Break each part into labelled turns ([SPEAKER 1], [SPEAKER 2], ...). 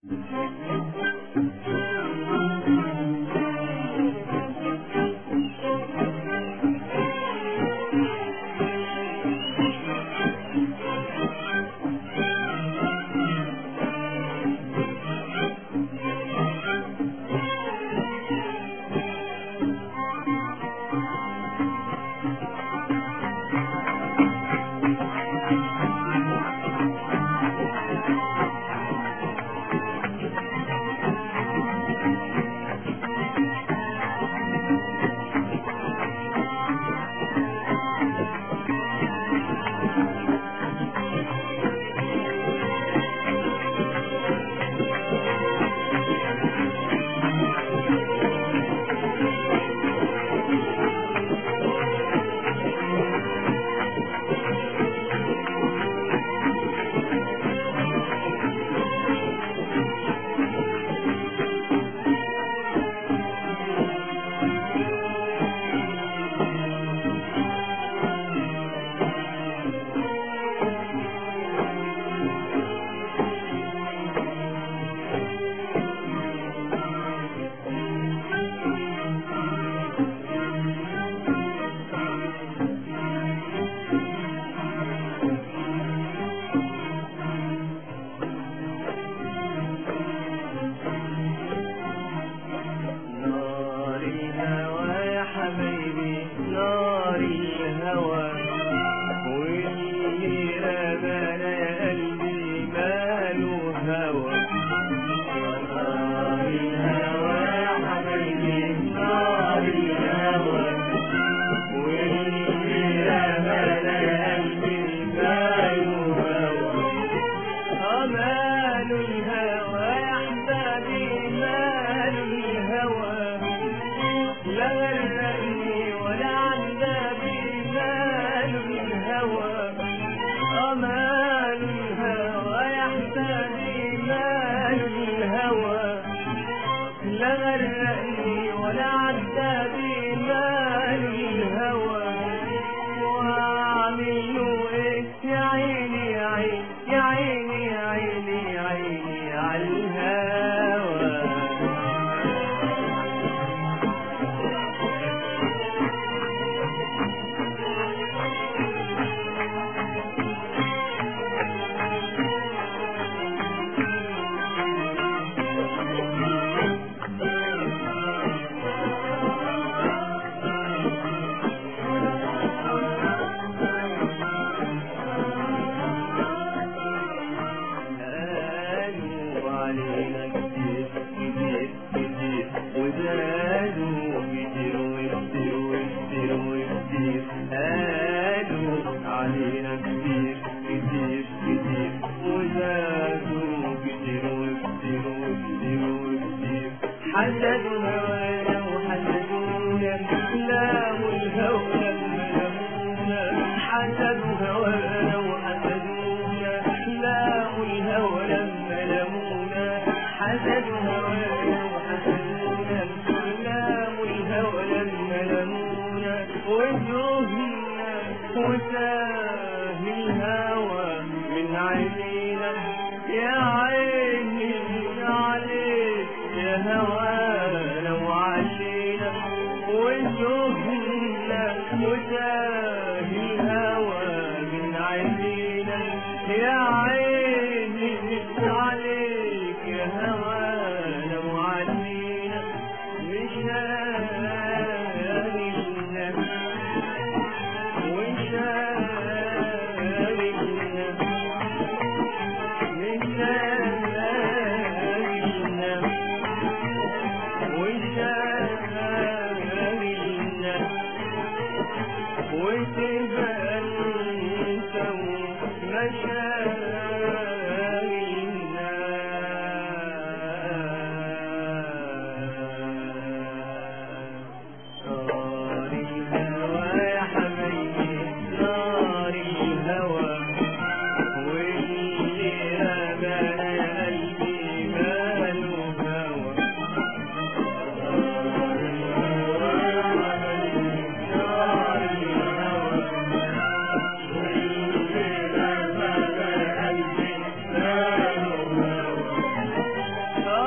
[SPEAKER 1] عليك يا هوى لو علينا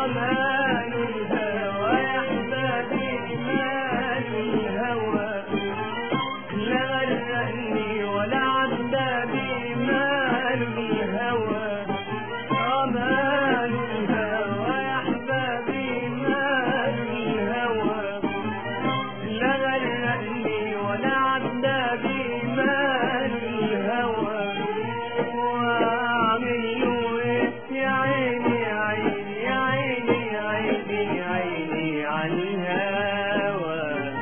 [SPEAKER 1] مال الهوى يا احبابي مال الهوى لا غرقني ولا عذبني مال الهوى مال الهوى يا احبابي مال الهوى لا غرقني ولا عذبني مال الهوى واعمل له ايه يا عيني يا عيني يا عيني يا عيني يا عيني على الهوى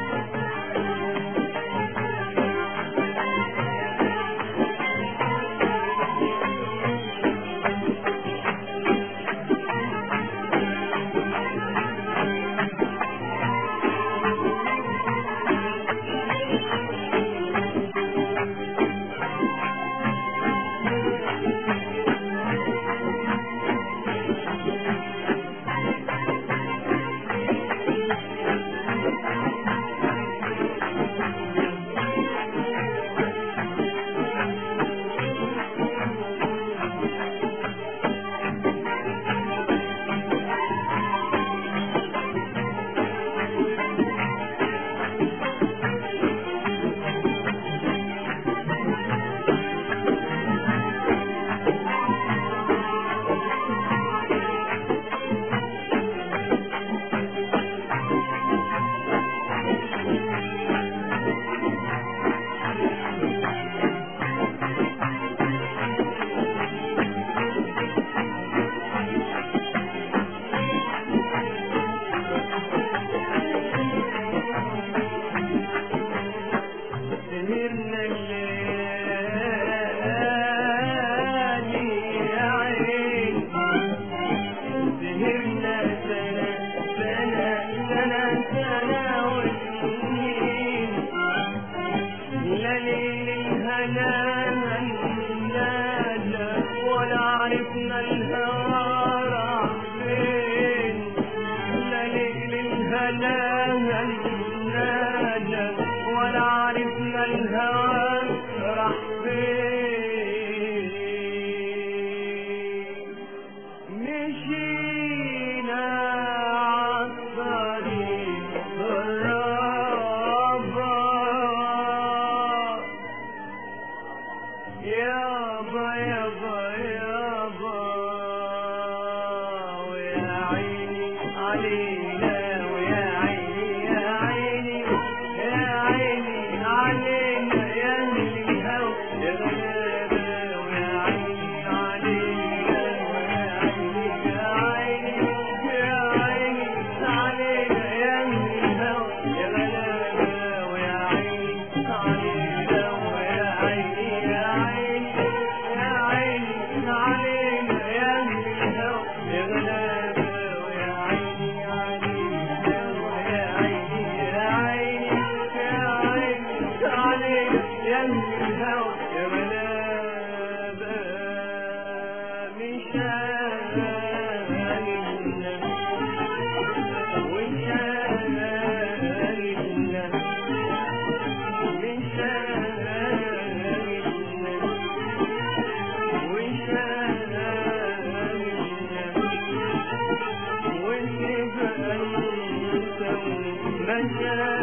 [SPEAKER 1] ولا عرفنا الهوى راح فين لا ليل الهنا هنانا ولا عرفنا الهوى راح فين مشينا عالطريق الرابع يابا يابا يابا ويا عيني علينا ويا عيني يا عيني يا عيني علينا يا أهل الهوى يا غلابة ويا عيني علينا ويا عيني يا عيني يا عيني علينا يا أهل الهوى يا غلابة ويا عيني علينا ويا عيني يا عيني يا عيني علينا يا أهل الهوى يا غلابة ويا عيني علينا ويا عيني يا عيني يا عيني علينا يا أهل الهوى يا غلابة مشاغلنا